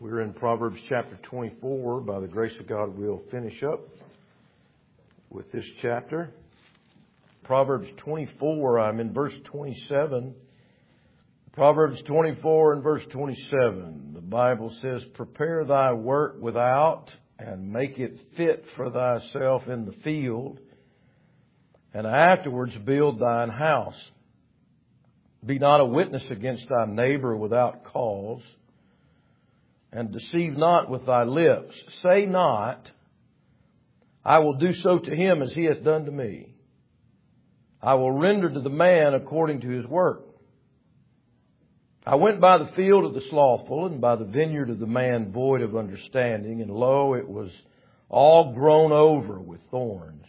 We're in Proverbs chapter 24. By the grace of God, we'll finish up with this chapter. Proverbs 24, I'm in verse 27. Proverbs 24 and verse 27. The Bible says, "Prepare thy work without, and make it fit for thyself in the field, and afterwards build thine house. Be not a witness against thy neighbor without cause, and deceive not with thy lips. Say not, I will do so to him as he hath done to me. I will render to the man according to his work. I went by the field of the slothful, and by the vineyard of the man void of understanding, and lo, it was all grown over with thorns.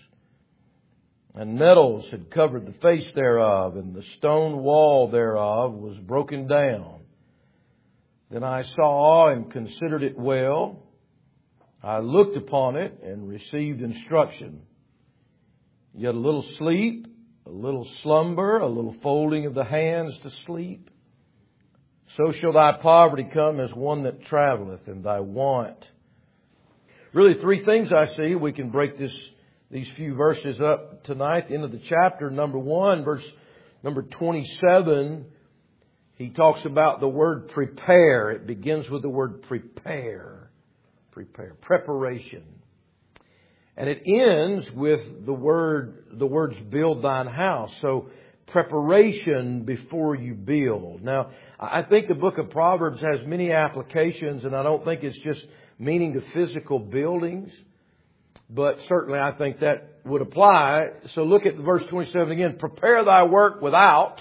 And nettles had covered the face thereof, and the stone wall thereof was broken down. Then I saw and considered it well. I looked upon it and received instruction. Yet a little sleep, a little slumber, a little folding of the hands to sleep. So shall thy poverty come as one that traveleth, and thy want." Really, three things I see. We can break these few verses up tonight. The end of the chapter, number 1, verse number 27. He talks about the word prepare. It begins with the word prepare. Prepare. Preparation. And it ends with the words build thine house. So preparation before you build. Now, I think the book of Proverbs has many applications, and I don't think it's just meaning to physical buildings. But certainly I think that would apply. So look at verse 27 again. "Prepare thy work without,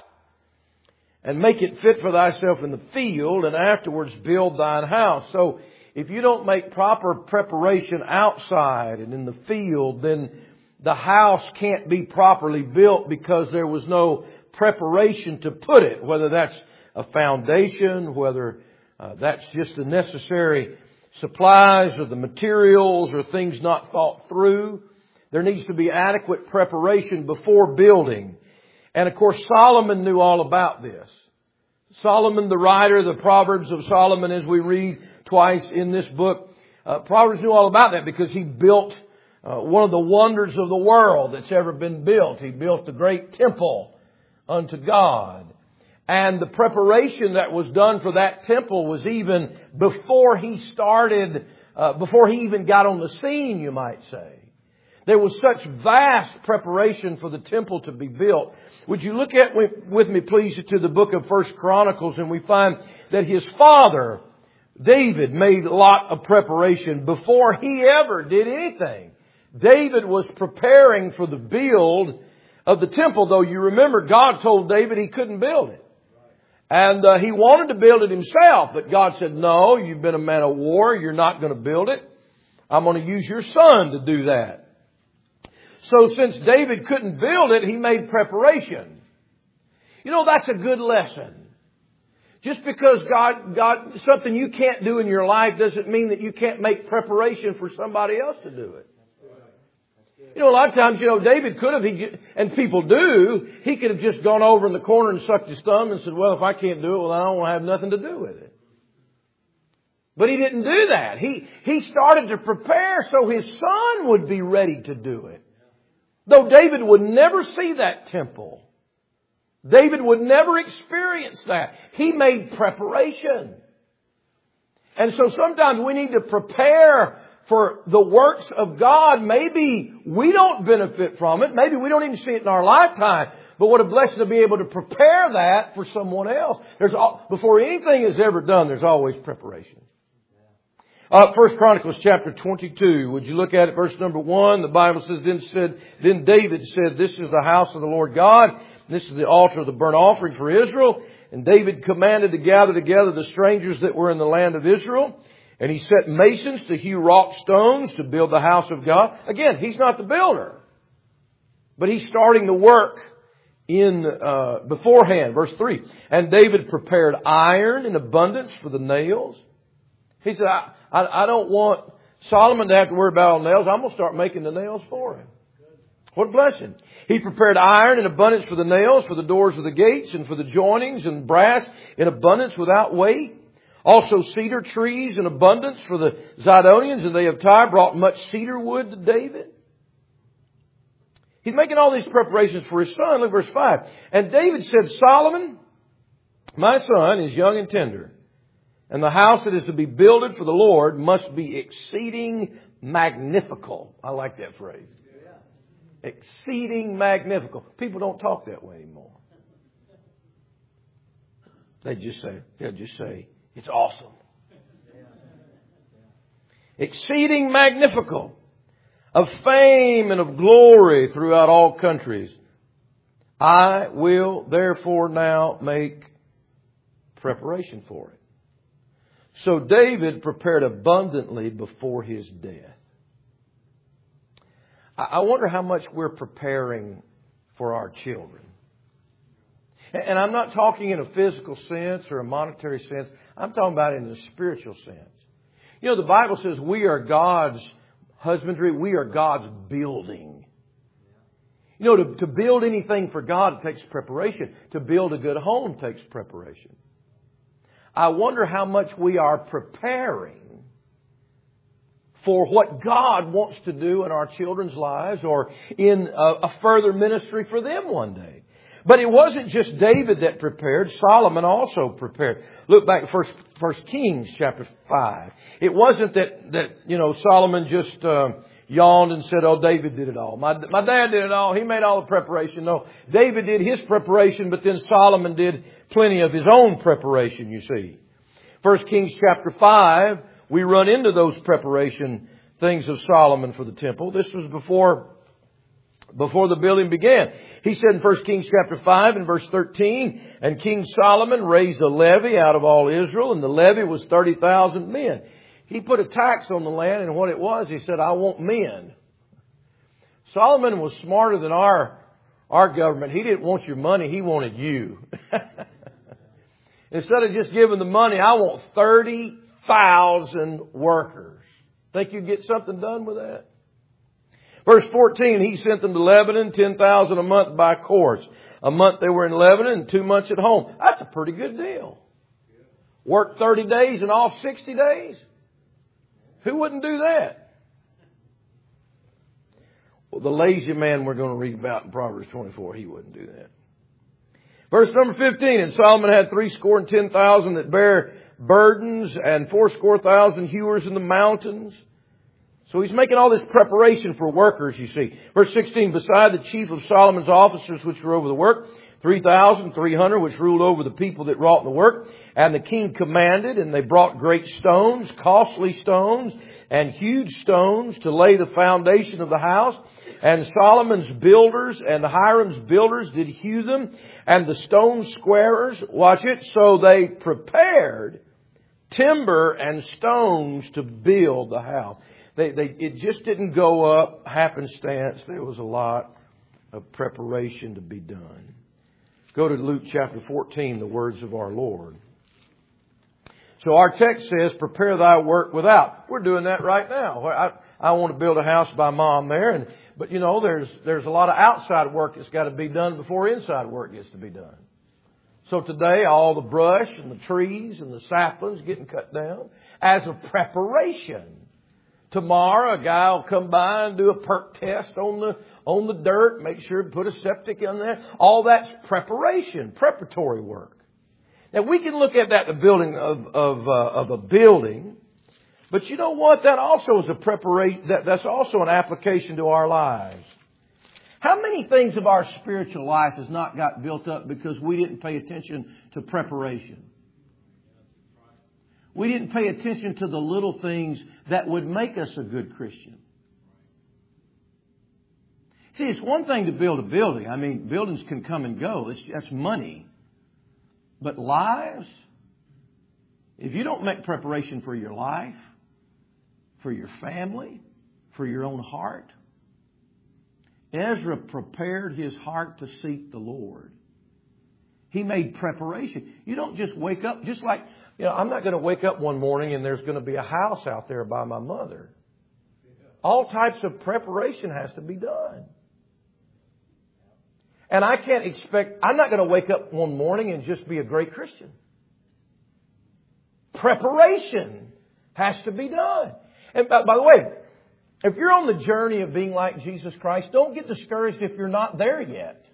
and make it fit for thyself in the field, and afterwards build thine house." So if you don't make proper preparation outside and in the field, then the house can't be properly built because there was no preparation to put it. Whether that's a foundation, whether that's just the necessary supplies or the materials or things not thought through. There needs to be adequate preparation before building. And of course, Solomon knew all about this. Solomon, the writer, the Proverbs of Solomon, as we read twice in this book, Proverbs knew all about that because he built one of the wonders of the world that's ever been built. He built the great temple unto God. And the preparation that was done for that temple was even before he started, before he even got on the scene, you might say. There was such vast preparation for the temple to be built. Would you look at with me, please, to the book of 1 Chronicles, and we find that his father, David, made a lot of preparation before he ever did anything. David was preparing for the build of the temple, though you remember God told David he couldn't build it. And he wanted to build it himself, but God said, "No, you've been a man of war. You're not going to build it. I'm going to use your son to do that." So since David couldn't build it, he made preparation. You know, that's a good lesson. Just because God, something you can't do in your life doesn't mean that you can't make preparation for somebody else to do it. You know, a lot of times, David could have, and people do, he could have just gone over in the corner and sucked his thumb and said, "Well, if I can't do it, well, I don't want to have nothing to do with it." But he didn't do that. He started to prepare so his son would be ready to do it. Though David would never see that temple. David would never experience that. He made preparation. And so sometimes we need to prepare for the works of God. Maybe we don't benefit from it. Maybe we don't even see it in our lifetime. But what a blessing to be able to prepare that for someone else. Before anything is ever done, there's always preparation. 1 Chronicles chapter 22. Would you look at it? Verse number 1. The Bible says, Then David said, "This is the house of the Lord God. This is the altar of the burnt offering for Israel. And David commanded to gather together the strangers that were in the land of Israel. And he set masons to hew wrought stones to build the house of God." Again, he's not the builder, but he's starting the work in beforehand. Verse 3. "And David prepared iron in abundance for the nails." He said, I don't want Solomon to have to worry about all nails. I'm going to start making the nails for him. What a blessing. He prepared iron in abundance for the nails, for the doors of the gates, and for the joinings, and brass in abundance without weight. Also cedar trees in abundance for the Zidonians, and they of Tyre brought much cedar wood to David. He's making all these preparations for his son. Look at verse 5. And David said, Solomon, my son, is young and tender, and the house that is to be builded for the Lord must be exceeding magnifical. I like that phrase. Exceeding magnifical. People don't talk that way anymore. They'll just say, it's awesome. Exceeding magnifical, of fame and of glory throughout all countries. I will therefore now make preparation for it. So David prepared abundantly before his death. I wonder how much we're preparing for our children. And I'm not talking in a physical sense or a monetary sense. I'm talking about in a spiritual sense. You know, the Bible says we are God's husbandry. We are God's building. You know, to build anything for God, it takes preparation. To build a good home takes preparation. I wonder how much we are preparing for what God wants to do in our children's lives or in a further ministry for them one day. But it wasn't just David that prepared. Solomon also prepared. Look back at First Kings chapter 5. It wasn't that Solomon just yawned and said, oh, David did it all. My dad did it all. He made all the preparation. No, David did his preparation, but then Solomon did plenty of his own preparation, you see. 1 Kings chapter 5, we run into those preparation things of Solomon for the temple. This was before the building began. He said in 1 Kings chapter 5 and verse 13, and King Solomon raised a levy out of all Israel, and the levy was 30,000 men. He put a tax on the land, and what it was, he said, I want men. Solomon was smarter than our government. He didn't want your money, he wanted you. Instead of just giving the money, I want 30,000 workers. Think you'd get something done with that? Verse 14, he sent them to Lebanon, 10,000 a month by course. A month they were in Lebanon and 2 months at home. That's a pretty good deal. Work 30 days and off 60 days? Who wouldn't do that? Well, the lazy man we're going to read about in Proverbs 24, he wouldn't do that. Verse number 15, and Solomon had 70,010 that bear burdens and 80,000 hewers in the mountains. So he's making all this preparation for workers, you see. Verse 16, beside the chief of Solomon's officers which were over the work, 3,300 which ruled over the people that wrought in the work. And the king commanded, and they brought great stones, costly stones, and huge stones to lay the foundation of the house. And Solomon's builders and Hiram's builders did hew them, and the stone squarers, watch it, so they prepared timber and stones to build the house. It just didn't go up happenstance. There was a lot of preparation to be done. Go to Luke chapter 14, the words of our Lord. So our text says, prepare thy work without. We're doing that right now. I want to build a house by Mom there. But you know, there's a lot of outside work that's got to be done before inside work gets to be done. So today, all the brush and the trees and the saplings getting cut down as a preparation. Tomorrow, a guy will come by and do a perk test on the dirt, make sure to put a septic in there. All that's preparation, preparatory work. Now, we can look at that, the building of a building, but you know what? That also is a preparation. That's also an application to our lives. How many things of our spiritual life has not got built up because we didn't pay attention to preparation? We didn't pay attention to the little things that would make us a good Christian. See, it's one thing to build a building. I mean, buildings can come and go. That's money. But lives, if you don't make preparation for your life, for your family, for your own heart. Ezra prepared his heart to seek the Lord. He made preparation. You don't just wake up, just like, I'm not going to wake up one morning and there's going to be a house out there by my mother. All types of preparation has to be done. And I'm not going to wake up one morning and just be a great Christian. preparation has to be done. And by the way, if you're on the journey of being like Jesus Christ, don't get discouraged if you're not there yet.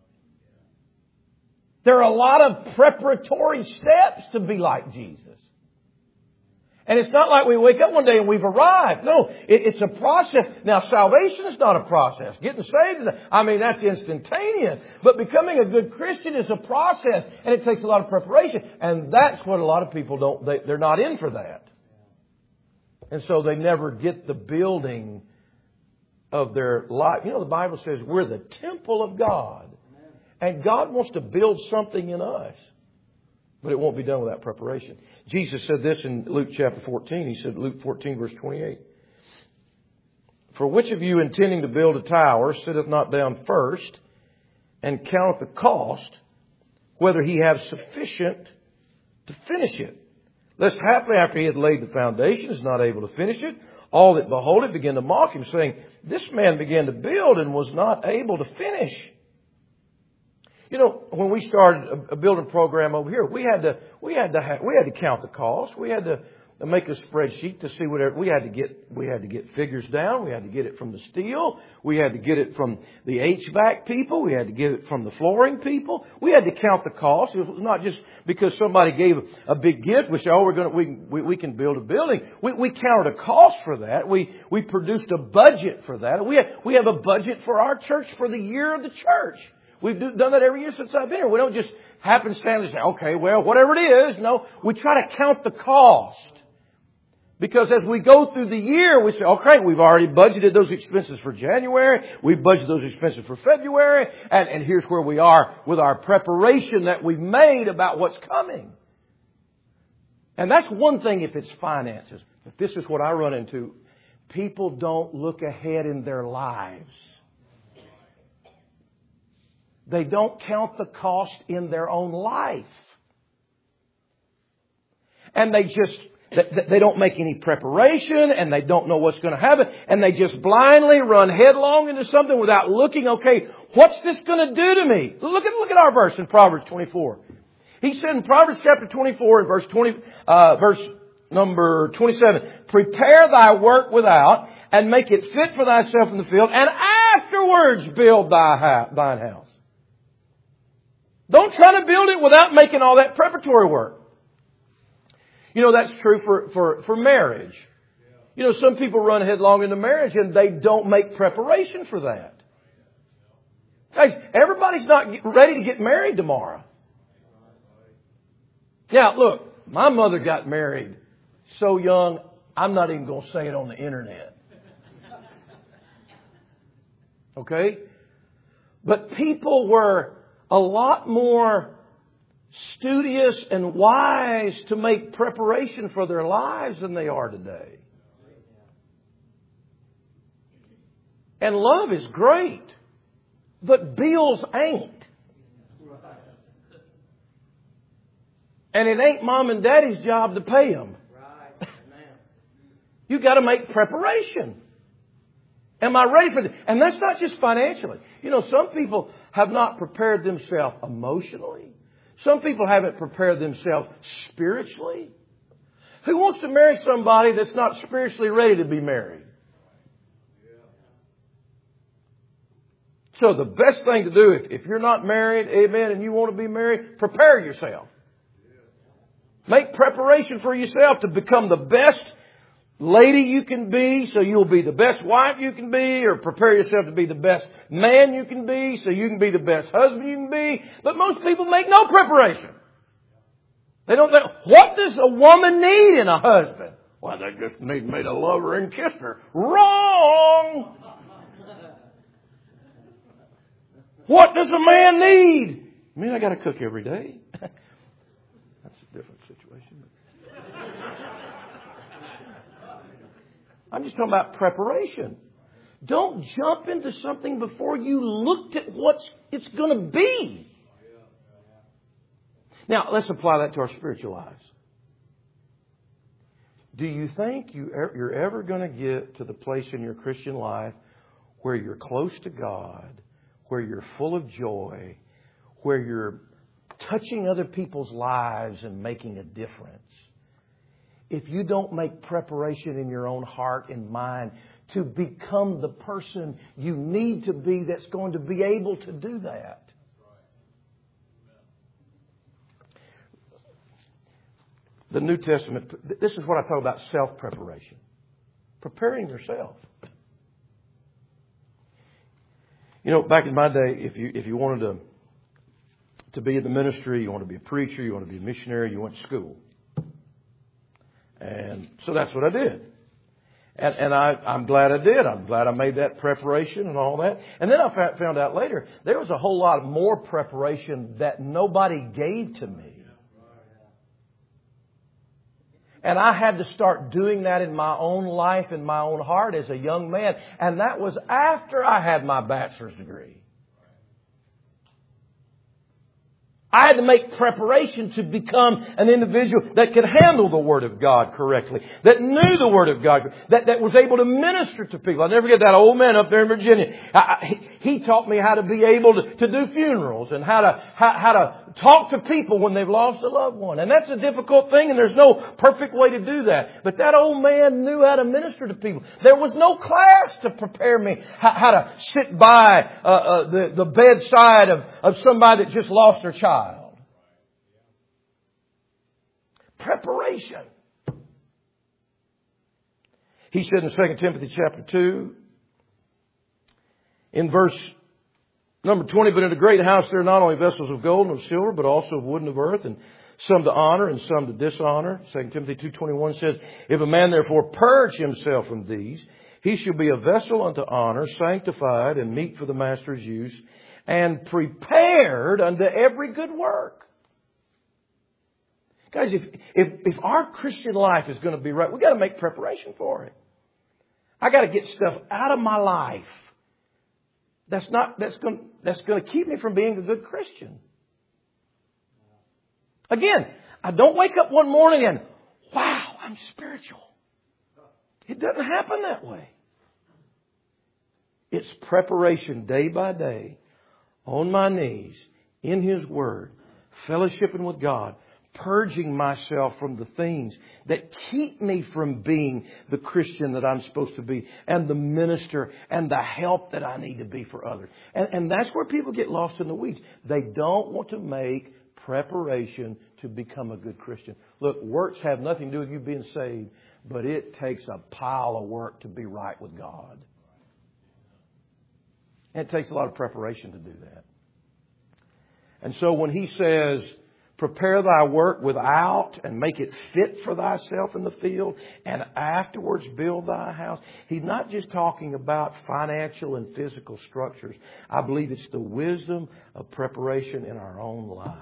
There are a lot of preparatory steps to be like Jesus. And it's not like we wake up one day and we've arrived. No, it's a process. Now, salvation is not a process. Getting saved, that's instantaneous. But becoming a good Christian is a process, and it takes a lot of preparation. And that's what a lot of people don't, they're not in for that. And so they never get the building of their life. You know, the Bible says we're the temple of God. And God wants to build something in us. But it won't be done without preparation. Jesus said this in Luke chapter 14. He said, Luke 14 verse 28. For which of you intending to build a tower sitteth not down first and counteth the cost, whether he have sufficient to finish it? Lest haply after he had laid the foundation is not able to finish it, all that behold it begin to mock him, saying, This man began to build and was not able to finish. You know, when we started a building program over here, we had to count the cost. We had to make a spreadsheet to see whatever we had to get figures down. We had to get it from the steel. We had to get it from the HVAC people. We had to get it from the flooring people. We had to count the cost. It was not just because somebody gave a big gift. We said, we can build a building. We counted a cost for that. We produced a budget for that. We have a budget for our church for the year of the church. We've done that every year since I've been here. We don't just happenstance and say, okay, well, whatever it is. No, we try to count the cost. Because as we go through the year, we say, okay, we've already budgeted those expenses for January. We've budgeted those expenses for February. And here's where we are with our preparation that we've made about what's coming. And that's one thing if it's finances. But this is what I run into. People don't look ahead in their lives. They don't count the cost in their own life. And they don't make any preparation, and they don't know what's going to happen, and they just blindly run headlong into something without looking, okay, what's this going to do to me? Look at our verse in Proverbs 24. He said in Proverbs chapter 24 and verse number 27, prepare thy work without, and make it fit for thyself in the field, and afterwards build thine house. Don't try to build it without making all that preparatory work. You know, that's true for marriage. You know, some people run headlong into marriage and they don't make preparation for that. Guys, everybody's not ready to get married tomorrow. Now, look, my mother got married so young, I'm not even going to say it on the internet. Okay? But people were a lot more studious and wise to make preparation for their lives than they are today. And love is great, but bills ain't. And it ain't mom and daddy's job to pay them. You got to make preparation. Am I ready for this? And that's not just financially. You know, some people have not prepared themselves emotionally. Some people haven't prepared themselves spiritually. Who wants to marry somebody that's not spiritually ready to be married? So the best thing to do, if you're not married, amen, and you want to be married, prepare yourself. Make preparation for yourself to become the best lady you can be, so you'll be the best wife you can be, or prepare yourself to be the best man you can be, so you can be the best husband you can be. But most people make no preparation. They don't think, what does a woman need in a husband? Well, they just need me to love her and kiss her. Wrong! What does a man need? I mean, I got to cook every day. That's a different situation. I'm just talking about preparation. Don't jump into something before you looked at what it's going to be. Now, let's apply that to our spiritual lives. Do you think you're ever going to get to the place in your Christian life where you're close to God, where you're full of joy, where you're touching other people's lives and making a difference? if you don't make preparation in your own heart and mind to become the person you need to be that's going to be able to do that. The New Testament, this is what I talk about, self-preparation. Preparing yourself. You know, back in my day, if you wanted to be in the ministry, you want to be a preacher, you want to be a missionary, you went to school. And so that's what I did. And I'm glad I did. I'm glad I made that preparation and all that. And then I found out later, there was a whole lot more preparation that nobody gave to me. And I had to start doing that in my own life, in my own heart as a young man. And that was after I had my bachelor's degree. I had to make preparation to become an individual that could handle the Word of God correctly, that knew the Word of God, that was able to minister to people. I'll never forget that old man up there in Virginia. He taught me how to be able to do funerals and how to talk to people when they've lost a loved one. And that's a difficult thing, and there's no perfect way to do that. But that old man knew how to minister to people. There was no class to prepare me how to sit by the bedside of somebody that just lost their child. Preparation. He said in 2 Timothy chapter 2, in verse number 20, but in a great house there are not only vessels of gold and of silver, but also of wood and of earth, and some to honor and some to dishonor. 2 Timothy 2:21 says, if a man therefore purge himself from these, he shall be a vessel unto honor, sanctified and meet for the master's use, and prepared unto every good work. Guys, if our Christian life is going to be right, we've got to make preparation for it. I got to get stuff out of my life that's going to keep me from being a good Christian. Again, I don't wake up one morning and, wow, I'm spiritual. It doesn't happen that way. It's preparation day by day, on my knees, in His Word, fellowshipping with God, purging myself from the things that keep me from being the Christian that I'm supposed to be, and the minister and the help that I need to be for others. And that's where people get lost in the weeds. They don't want to make preparation to become a good Christian. Look, works have nothing to do with you being saved, but it takes a pile of work to be right with God. And it takes a lot of preparation to do that. And so when he says, prepare thy work without and make it fit for thyself in the field, and afterwards build thy house. He's not just talking about financial and physical structures. I believe it's the wisdom of preparation in our own lives.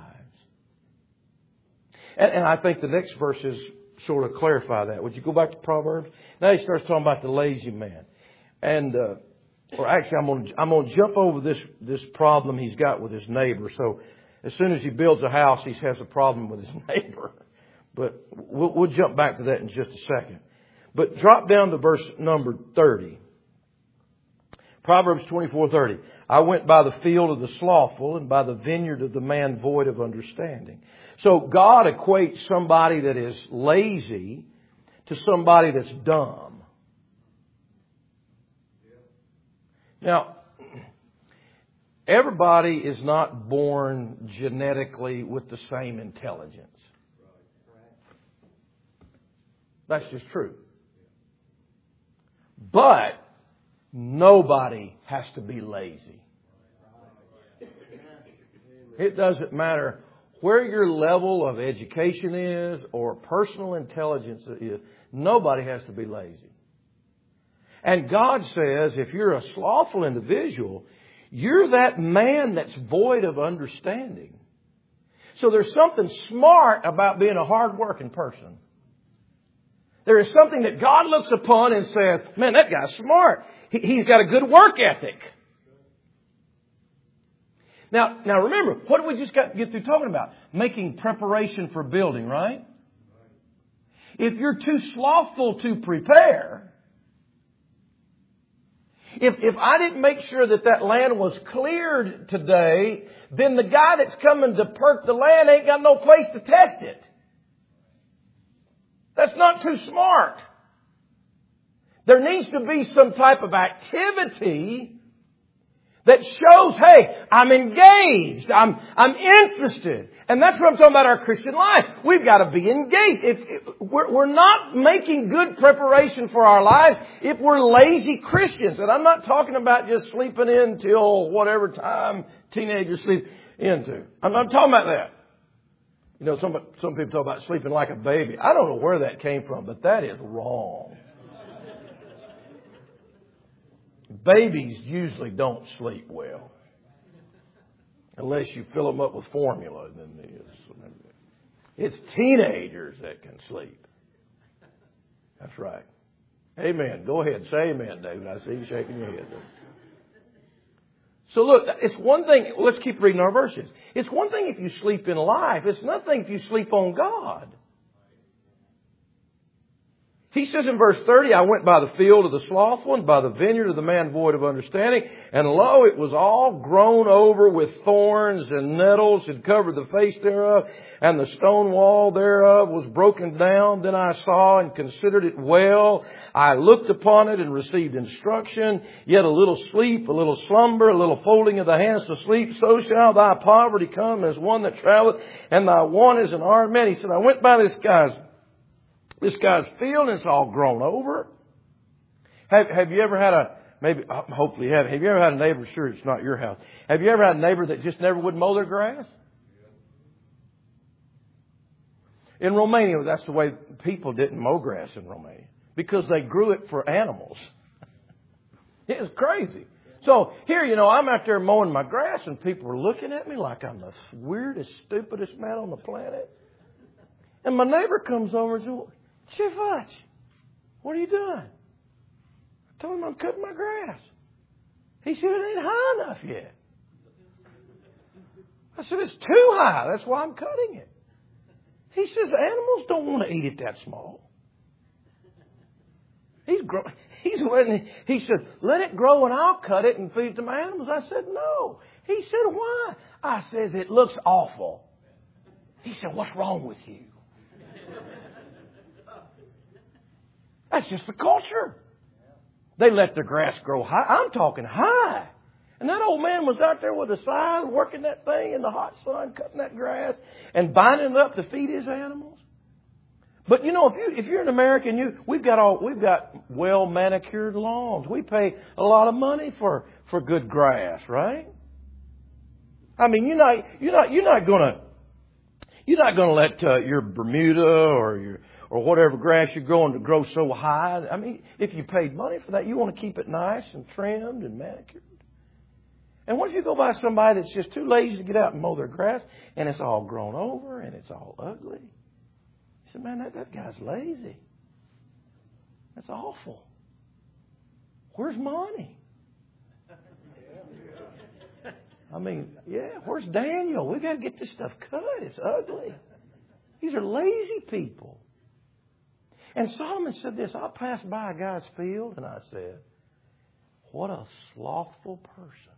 And I think the next verses sort of clarify that. Would you go back to Proverbs? Now he starts talking about the lazy man. And, or actually I'm going to jump over this problem he's got with his neighbor. So, as soon as he builds a house, he has a problem with his neighbor. But we'll jump back to that in just a second. But drop down to verse number 30. Proverbs 24:30. I went by the field of the slothful and by the vineyard of the man void of understanding. So God equates somebody that is lazy to somebody that's dumb. Now, everybody is not born genetically with the same intelligence. That's just true. But nobody has to be lazy. It doesn't matter where your level of education is or personal intelligence is. Nobody has to be lazy. And God says if you're a slothful individual, you're that man that's void of understanding. So there's something smart about being a hard-working person. There is something that God looks upon and says, man, that guy's smart. He's got a good work ethic. Now remember, what did we just get through talking about? Making preparation for building, right? If you're too slothful to prepare, if I didn't make sure that land was cleared today, then the guy that's coming to perk the land ain't got no place to test it. That's not too smart. There needs to be some type of activity that shows, hey, I'm engaged, I'm interested. And that's what I'm talking about our Christian life. We've got to be engaged. We're not making good preparation for our life if we're lazy Christians. And I'm not talking about just sleeping in till whatever time teenagers sleep into. I'm not talking about that. You know, some people talk about sleeping like a baby. I don't know where that came from, but that is wrong. Babies usually don't sleep well. Unless you fill them up with formula. Then it's teenagers that can sleep. That's right. Amen. Go ahead. Say amen, David. I see you shaking your head. So look, it's one thing. Let's keep reading our verses. It's one thing if you sleep in life. It's another thing if you sleep on God. He says in verse 30, I went by the field of the slothful and by the vineyard of the man void of understanding. And lo, it was all grown over with thorns and nettles and covered the face thereof. And the stone wall thereof was broken down. Then I saw and considered it well. I looked upon it and received instruction. Yet a little sleep, a little slumber, a little folding of the hands to sleep. So shall thy poverty come as one that traveleth, and thy want as an armed man. He said, I went by this guy's field, and it's all grown over. Have you ever had hopefully you have. Have you ever had a neighbor, sure it's not your house. Have you ever had a neighbor that just never would mow their grass? In Romania, that's the way people didn't mow grass in Romania. Because they grew it for animals. It was crazy. So here, I'm out there mowing my grass and people are looking at me like I'm the weirdest, stupidest man on the planet. And my neighbor comes over and says, Chifach, what are you doing? I told him I'm cutting my grass. He said, it ain't high enough yet. I said, it's too high. That's why I'm cutting it. He says, animals don't want to eat it that small. He said, let it grow and I'll cut it and feed it to my animals. I said, no. He said, why? I says, it looks awful. He said, what's wrong with you? That's just the culture. They let their grass grow high. I'm talking high. And that old man was out there with a scythe working that thing in the hot sun, cutting that grass and binding it up to feed his animals. But if you're an American, we've got well manicured lawns. We pay a lot of money for good grass, right? I mean, you're not going to let your Bermuda or whatever grass you're growing to grow so high. I mean, if you paid money for that, you want to keep it nice and trimmed and manicured. And what if you go by somebody that's just too lazy to get out and mow their grass and it's all grown over and it's all ugly? You say, man, that guy's lazy. That's awful. Where's money? I mean, where's Daniel? We've got to get this stuff cut. It's ugly. These are lazy people. And Solomon said this. I passed by a guy's field and I said, what a slothful person.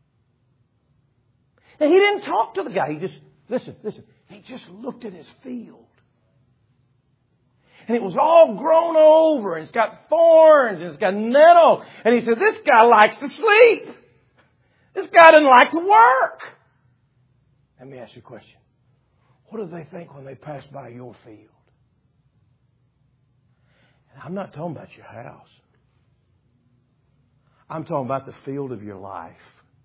And he didn't talk to the guy. He just, listen. He just looked at his field. And it was all grown over and it's got thorns and it's got nettles. And he said, this guy likes to sleep. This guy doesn't like to work. Let me ask you a question. What do they think when they pass by your field? And I'm not talking about your house. I'm talking about the field of your life.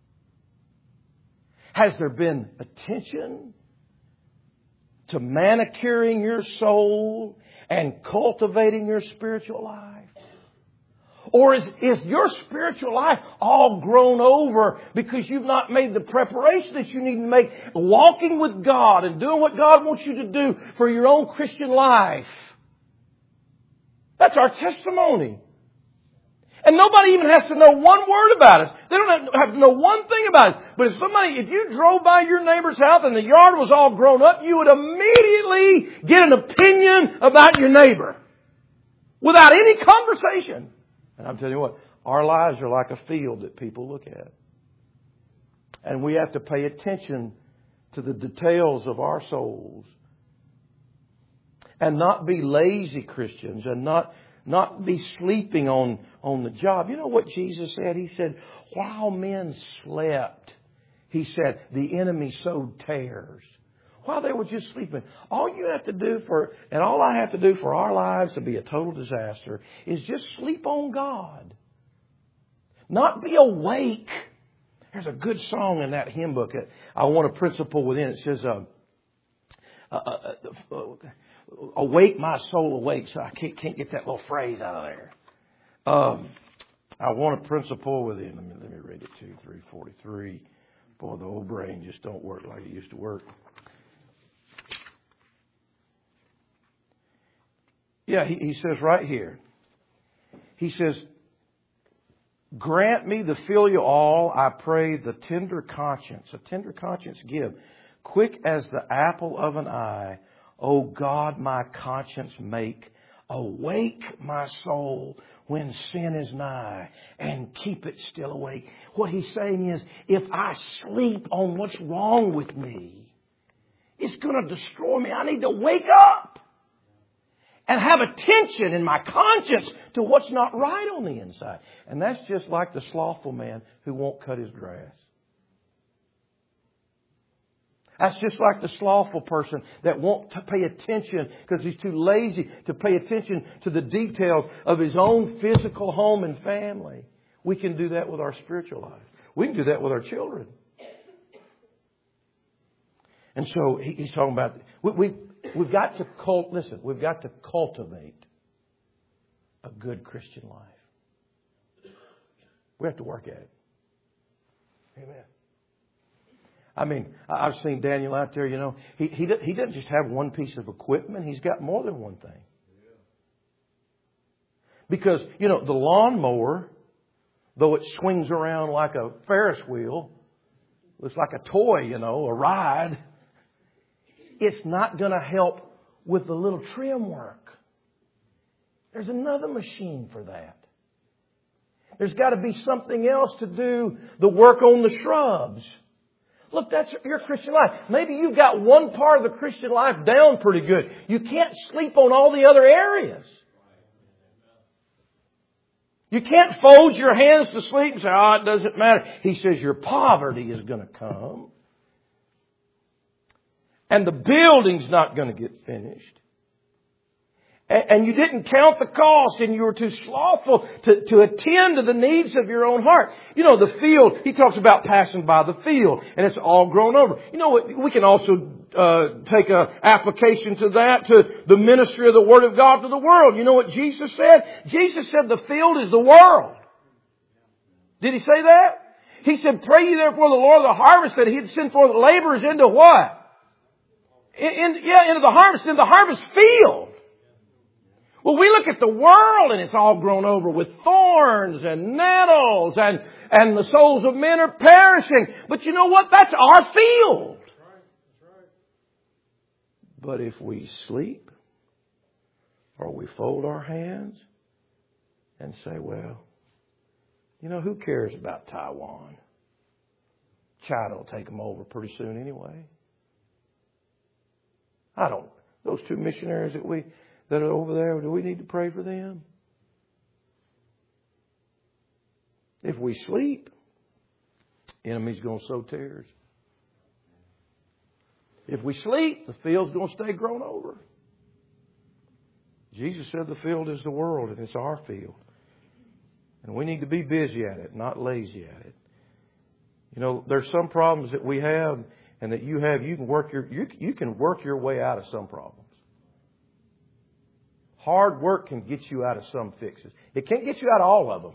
Has there been attention to manicuring your soul and cultivating your spiritual life? Or is your spiritual life all grown over because you've not made the preparation that you need to make, walking with God and doing what God wants you to do for your own Christian life? That's our testimony. And nobody even has to know one word about it. They don't have to know one thing about it. But if you drove by your neighbor's house and the yard was all grown up, you would immediately get an opinion about your neighbor without any conversation. And I'm telling you what, our lives are like a field that people look at. And we have to pay attention to the details of our souls. and not be lazy Christians and not be sleeping on the job. You know what Jesus said? He said, while men slept, He said, the enemy sowed tares. While they were just sleeping. All you have to do and all I have to do for our lives to be a total disaster is just sleep on God. Not be awake. There's a good song in that hymn book. I want a principle within it. It says, awake my soul awake. So I can't get that little phrase out of there. I want a principle within. Let me read it. 2, 3, 43. Boy, the old brain just don't work like it used to work. Yeah, he says right here. He says, grant me the filial all, I pray, the tender conscience. A tender conscience give. Quick as the apple of an eye, O God, my conscience make. Awake my soul when sin is nigh, and keep it still awake. What he's saying is, if I sleep on what's wrong with me, it's going to destroy me. I need to wake up and have attention in my conscience to what's not right on the inside. And that's just like the slothful man who won't cut his grass. That's just like the slothful person that won't pay attention because he's too lazy to pay attention to the details of his own physical home and family. We can do that with our spiritual life. We can do that with our children. And so he's talking about, we've got to we've got to cultivate a good Christian life. We have to work at it. Amen. I mean, I've seen Daniel out there, he doesn't just have one piece of equipment. He's got more than one thing. Because, the lawnmower, though it swings around like a Ferris wheel, looks like a toy, a ride, it's not going to help with the little trim work. There's another machine for that. There's got to be something else to do the work on the shrubs. Look, that's your Christian life. Maybe you've got one part of the Christian life down pretty good. You can't sleep on all the other areas. You can't fold your hands to sleep and say, it doesn't matter. He says your poverty is going to come. And the building's not going to get finished. And you didn't count the cost and you were too slothful to attend to the needs of your own heart. The field, he talks about passing by the field and it's all grown over. We can also take an application to that, to the ministry of the Word of God to the world. You know what Jesus said? Jesus said the field is the world. Did He say that? He said, pray ye therefore the Lord of the harvest that He'd send forth laborers into what? Into the harvest, into the harvest field. Well, we look at the world and it's all grown over with thorns and nettles and the souls of men are perishing. But you know what? That's our field. But if we sleep or we fold our hands and say, well, who cares about Taiwan? China will take them over pretty soon anyway. Those two missionaries that are over there, do we need to pray for them? If we sleep, the enemy's going to sow tares. If we sleep, the field's going to stay grown over. Jesus said the field is the world and it's our field. And we need to be busy at it, not lazy at it. There's some problems that we have and that you have. You can work your way out of some problems. Hard work can get you out of some fixes. It can't get you out of all of them.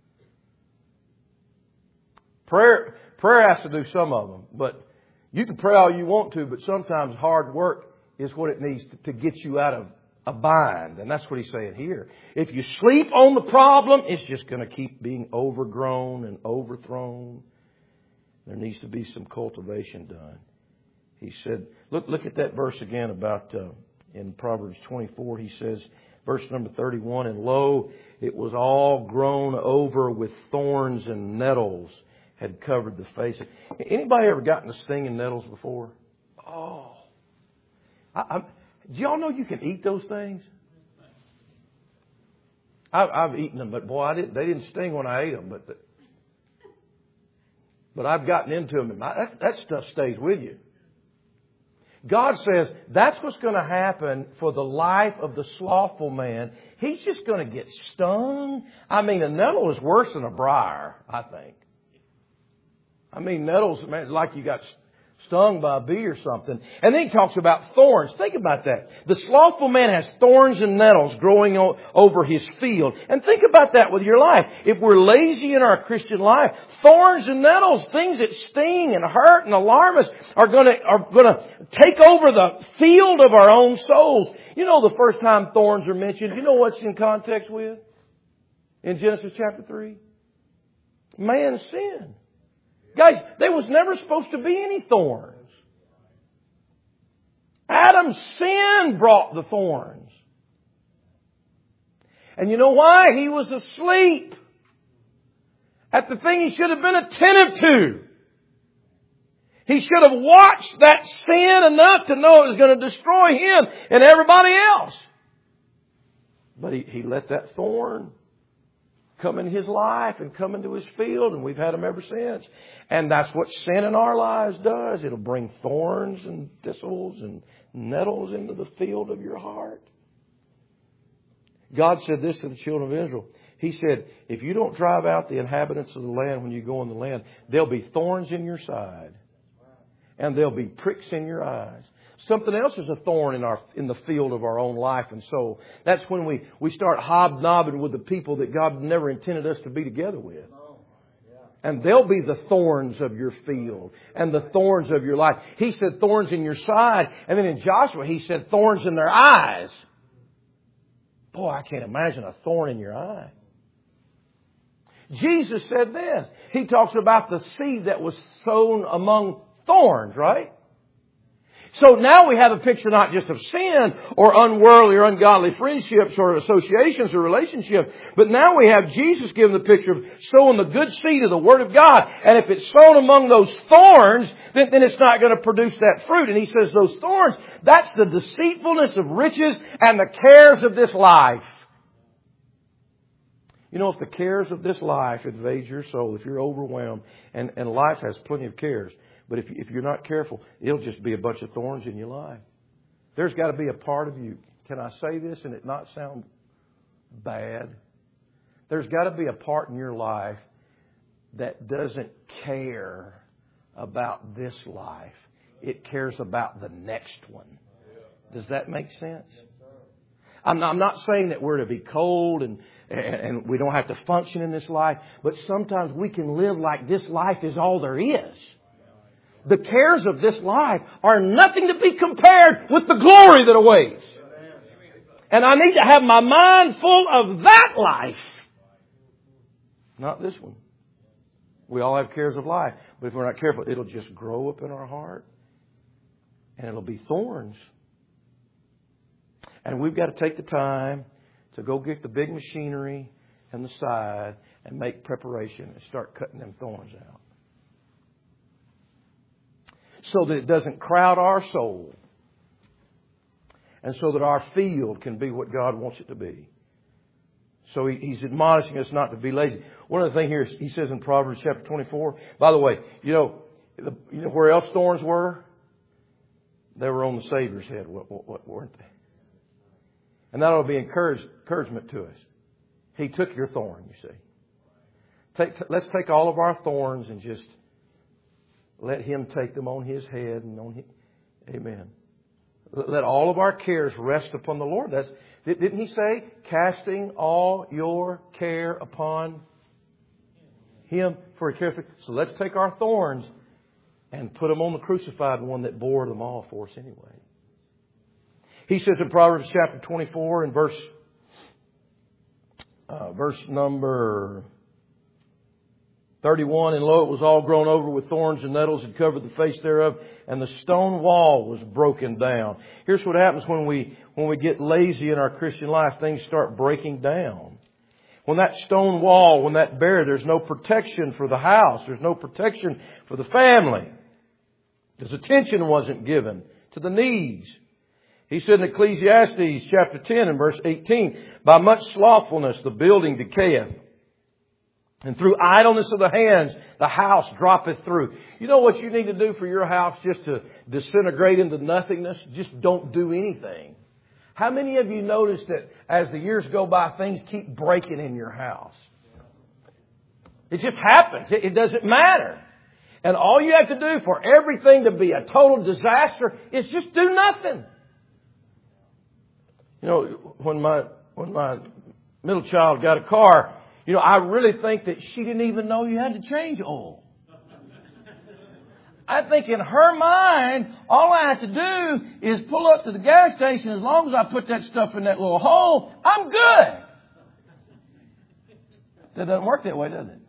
Prayer has to do some of them. But you can pray all you want to, but sometimes hard work is what it needs to get you out of a bind. And that's what he's saying here. If you sleep on the problem, it's just going to keep being overgrown and overthrown. There needs to be some cultivation done. He said, look at that verse again about... in Proverbs 24, he says, verse number 31, and lo, it was all grown over with thorns and nettles had covered the face. Anybody ever gotten a stinging nettles before? Oh, Do y'all know you can eat those things? I've eaten them, but boy, they didn't sting when I ate them. But I've gotten into them, and that stuff stays with you. God says that's what's going to happen for the life of the slothful man. He's just going to get stung. I mean, a nettle is worse than a briar, I think. I mean, nettles, man, like you got stung by a bee or something. And then he talks about thorns. Think about that. The slothful man has thorns and nettles growing over his field. And think about that with your life. If we're lazy in our Christian life, thorns and nettles, things that sting and hurt and alarm us, are going to take over the field of our own souls. You know, the first time thorns are mentioned, you know what's in context with? In Genesis chapter 3? Man's sin. Guys, there was never supposed to be any thorns. Adam's sin brought the thorns. And you know why? He was asleep at the thing he should have been attentive to. He should have watched that sin enough to know it was going to destroy him and everybody else. But he let that thorn come in his life and come into his field, and we've had them ever since. And that's what sin in our lives does. It'll bring thorns and thistles and nettles into the field of your heart. God said this to the children of Israel. He said, if you don't drive out the inhabitants of the land when you go in the land, there'll be thorns in your side, and there'll be pricks in your eyes. Something else is a thorn in the field of our own life and soul. That's when we start hobnobbing with the people that God never intended us to be together with. And they'll be the thorns of your field and the thorns of your life. He said thorns in your side. And then in Joshua, he said thorns in their eyes. Boy, I can't imagine a thorn in your eye. Jesus said this. He talks about the seed that was sown among thorns, right? So now we have a picture not just of sin or unworldly or ungodly friendships or associations or relationships, but now we have Jesus giving the picture of sowing the good seed of the Word of God. And if it's sown among those thorns, then it's not going to produce that fruit. And he says those thorns, that's the deceitfulness of riches and the cares of this life. You know, if the cares of this life invade your soul, if you're overwhelmed, and life has plenty of cares, but if you're not careful, it'll just be a bunch of thorns in your life. There's got to be a part of you. Can I say this and it not sound bad? There's got to be a part in your life that doesn't care about this life. It cares about the next one. Does that make sense? I'm not saying that we're to be cold and we don't have to function in this life, but sometimes we can live like this life is all there is. The cares of this life are nothing to be compared with the glory that awaits. And I need to have my mind full of that life, not this one. We all have cares of life, but if we're not careful, it'll just grow up in our heart and it'll be thorns. And we've got to take the time to go get the big machinery and the side and make preparation and start cutting them thorns out. So that it doesn't crowd our soul. And so that our field can be what God wants it to be. So he's admonishing us not to be lazy. One of the things here, he says in Proverbs chapter 24, by the way, you know where else thorns were? They were on the Savior's head, what weren't they? And that ought to be encouragement to us. He took your thorn, you see. Let's take all of our thorns and just let Him take them on His head and on His. Amen. Let all of our cares rest upon the Lord. Didn't He say, casting all your care upon Him for He cares for? So let's take our thorns and put them on the crucified one that bore them all for us anyway. He says in Proverbs chapter 24 and verse number 31, and lo, it was all grown over with thorns and nettles and covered the face thereof, and the stone wall was broken down. Here's what happens when we get lazy in our Christian life. Things start breaking down. When that stone wall, when that barrier, there's no protection for the house. There's no protection for the family. Because attention wasn't given to the needs. He said in Ecclesiastes chapter 10 and verse 18, by much slothfulness the building decayeth, and through idleness of the hands the house droppeth through. You know what you need to do for your house just to disintegrate into nothingness? Just don't do anything. How many of you notice that as the years go by, things keep breaking in your house? It just happens. It doesn't matter. And all you have to do for everything to be a total disaster is just do nothing. You know, when my middle child got a car, you know, I really think that she didn't even know you had to change oil. I think in her mind, all I have to do is pull up to the gas station. As long as I put that stuff in that little hole, I'm good. That doesn't work that way, does it?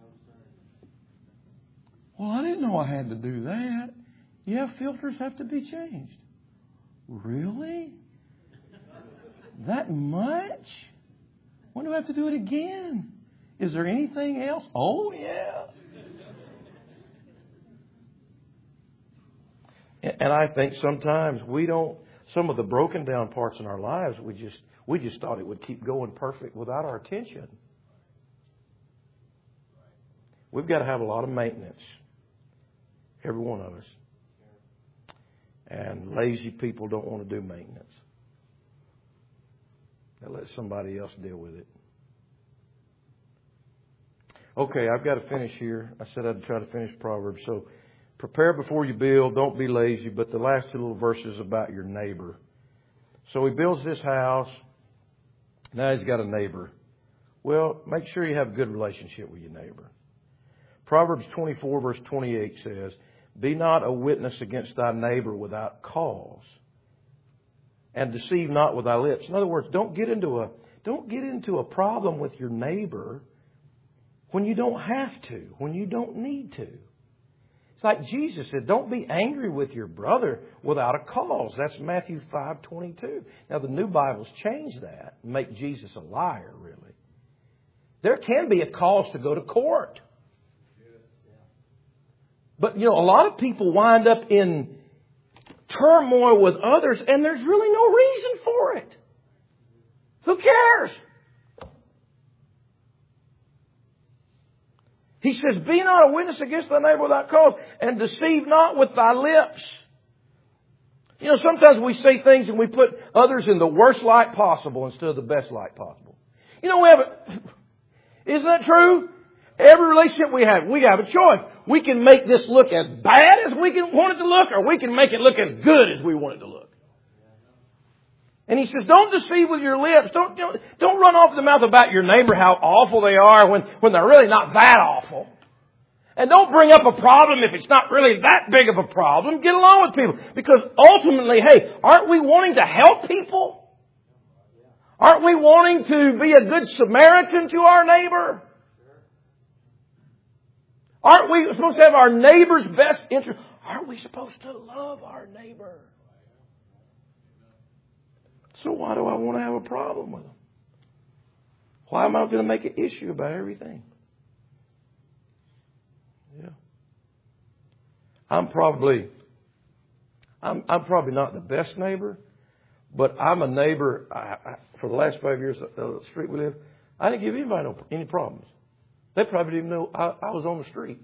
Well, I didn't know I had to do that. Yeah, filters have to be changed. Really? That much? When do I have to do it again? Is there anything else? Oh, yeah. And I think sometimes some of the broken down parts in our lives, we just thought it would keep going perfect without our attention. We've got to have a lot of maintenance. Every one of us. And lazy people don't want to do maintenance. They let somebody else deal with it. Okay, I've got to finish here. I said I'd try to finish Proverbs. So, prepare before you build. Don't be lazy. But the last two little verses about your neighbor. So he builds this house. Now he's got a neighbor. Well, make sure you have a good relationship with your neighbor. Proverbs 24 verse 28 says, be not a witness against thy neighbor without cause, and deceive not with thy lips. In other words, don't get into a problem with your neighbor when you don't have to, when you don't need to. It's like Jesus said, don't be angry with your brother without a cause. That's Matthew 5:22. Now the New Bible's changed that and make Jesus a liar, really. There can be a cause to go to court. But, you know, a lot of people wind up in turmoil with others and there's really no reason for it. Who cares? He says, be not a witness against thy neighbor without cause, and deceive not with thy lips. You know, sometimes we say things and we put others in the worst light possible instead of the best light possible. You know, isn't that true? Every relationship we have a choice. We can make this look as bad as we want it to look, or we can make it look as good as we want it to look. And he says, don't deceive with your lips. Don't run off the mouth about your neighbor how awful they are when they're really not that awful. And don't bring up a problem if it's not really that big of a problem. Get along with people. Because ultimately, hey, aren't we wanting to help people? Aren't we wanting to be a good Samaritan to our neighbor? Aren't we supposed to have our neighbor's best interest? Aren't we supposed to love our neighbor? So why do I want to have a problem with them? Why am I going to make an issue about everything? Yeah. I'm probably not the best neighbor, but I'm a neighbor. For the last 5 years, the street we live, I didn't give anybody any problems. They probably didn't even know I was on the street.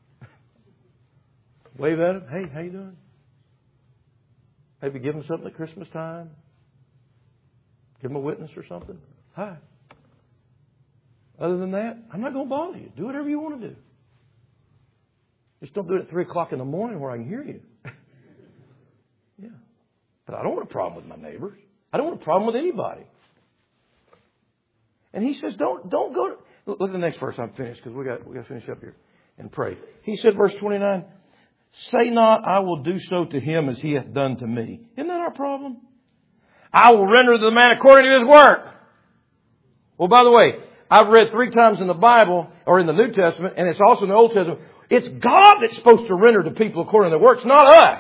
Wave at them. Hey, how you doing? Maybe give them something at Christmas time. Give them a witness or something. Hi. Other than that, I'm not going to bother you. Do whatever you want to do. Just don't do it at 3 o'clock in the morning where I can hear you. Yeah. But I don't want a problem with my neighbors. I don't want a problem with anybody. And he says, don't go to... Look at the next verse. I'm finished because we got to finish up here and pray. He said, verse 29, say not, I will do so to him as he hath done to me. Isn't that our problem? I will render to the man according to his work. Well, by the way, I've read 3 times in the Bible or in the New Testament, and it's also in the Old Testament. It's God that's supposed to render to people according to their works, not us.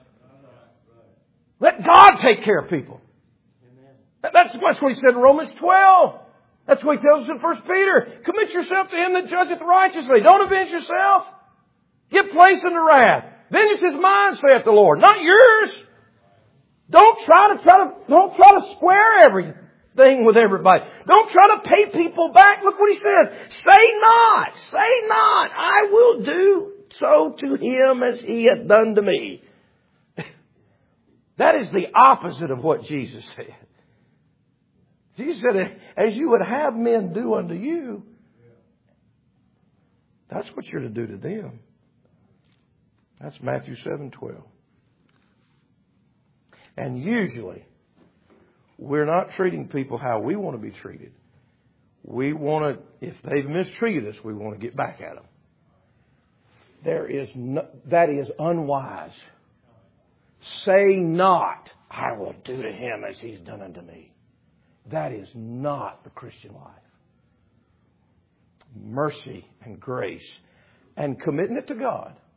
Let God take care of people. That's what he said in Romans 12. That's what he tells us in 1 Peter. Commit yourself to him that judgeth righteously. Don't avenge yourself. Give place unto wrath. Vengeance is mine, saith the Lord, not yours. Don't try to square everything with everybody. Don't try to pay people back. Look what he said. Say not, I will do so to him as he hath done to me. That is the opposite of what Jesus said. Jesus said, as you would have men do unto you, that's what you're to do to them. That's Matthew 7:12. And usually, we're not treating people how we want to be treated. We want to, if they've mistreated us, we want to get back at them. That is unwise. Say not, I will do to him as he's done unto me. That is not the Christian life. Mercy and grace and committing it to God.